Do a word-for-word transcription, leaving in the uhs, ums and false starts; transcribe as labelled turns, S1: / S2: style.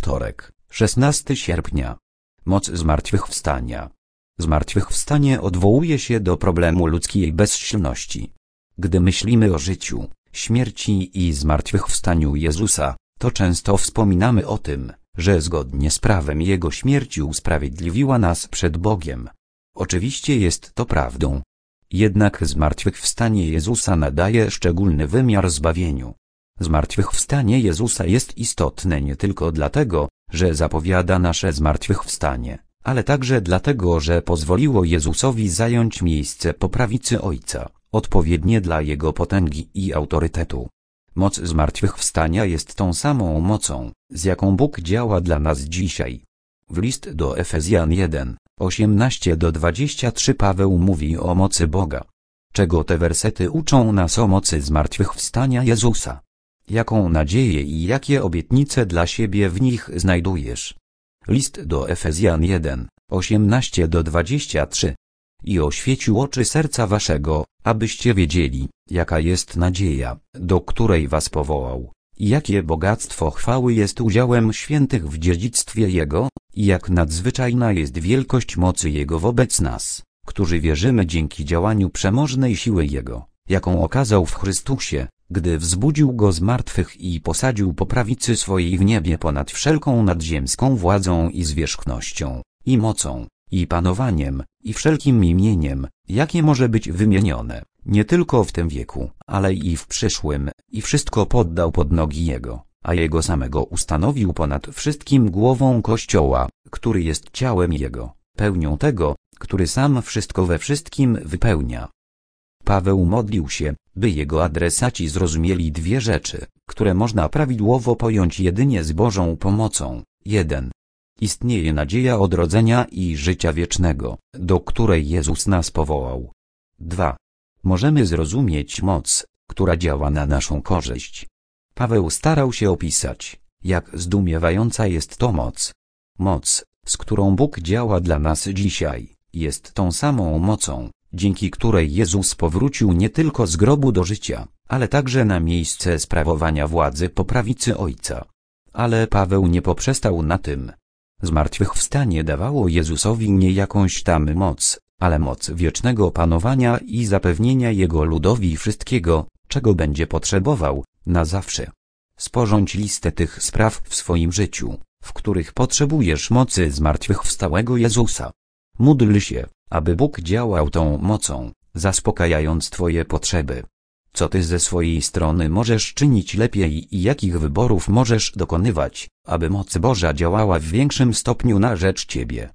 S1: Wtorek, szesnastego sierpnia. Moc zmartwychwstania. Zmartwychwstanie odwołuje się do problemu ludzkiej bezsilności. Gdy myślimy o życiu, śmierci i zmartwychwstaniu Jezusa, to często wspominamy o tym, że zgodnie z prawem Jego śmierci usprawiedliwiła nas przed Bogiem. Oczywiście jest to prawdą. Jednak zmartwychwstanie Jezusa nadaje szczególny wymiar zbawieniu. Zmartwychwstanie Jezusa jest istotne nie tylko dlatego, że zapowiada nasze zmartwychwstanie, ale także dlatego, że pozwoliło Jezusowi zająć miejsce po prawicy Ojca, odpowiednie dla Jego potęgi i autorytetu. Moc zmartwychwstania jest tą samą mocą, z jaką Bóg działa dla nas dzisiaj. W list do Efezjan jeden, osiemnaście do dwudziestu trzech Paweł mówi o mocy Boga. Czego te wersety uczą nas o mocy zmartwychwstania Jezusa? Jaką nadzieję i jakie obietnice dla siebie w nich znajdujesz? List do Efezjan jeden, osiemnaście do dwudziestu trzech. I oświecił oczy serca waszego, abyście wiedzieli, jaka jest nadzieja, do której was powołał, i jakie bogactwo chwały jest udziałem świętych w dziedzictwie Jego, i jak nadzwyczajna jest wielkość mocy Jego wobec nas, którzy wierzymy dzięki działaniu przemożnej siły Jego, jaką okazał w Chrystusie, gdy wzbudził Go z martwych i posadził po prawicy swojej w niebie ponad wszelką nadziemską władzą i zwierzchnością, i mocą, i panowaniem, i wszelkim imieniem, jakie może być wymienione, nie tylko w tym wieku, ale i w przyszłym, i wszystko poddał pod nogi Jego, a Jego samego ustanowił ponad wszystkim głową Kościoła, który jest ciałem Jego, pełnią tego, który sam wszystko we wszystkim wypełnia. Paweł modlił się, by jego adresaci zrozumieli dwie rzeczy, które można prawidłowo pojąć jedynie z Bożą pomocą. jeden. Istnieje nadzieja odrodzenia i życia wiecznego, do której Jezus nas powołał. dwa. Możemy zrozumieć moc, która działa na naszą korzyść. Paweł starał się opisać, jak zdumiewająca jest to moc. Moc, z którą Bóg działa dla nas dzisiaj, jest tą samą mocą, dzięki której Jezus powrócił nie tylko z grobu do życia, ale także na miejsce sprawowania władzy po prawicy Ojca. Ale Paweł nie poprzestał na tym. Zmartwychwstanie dawało Jezusowi nie jakąś tam moc, ale moc wiecznego panowania i zapewnienia Jego ludowi wszystkiego, czego będzie potrzebował, na zawsze. Sporządź listę tych spraw w swoim życiu, w których potrzebujesz mocy zmartwychwstałego Jezusa. Módl się, aby Bóg działał tą mocą, zaspokajając Twoje potrzeby. Co Ty ze swojej strony możesz czynić lepiej i jakich wyborów możesz dokonywać, aby moc Boża działała w większym stopniu na rzecz Ciebie?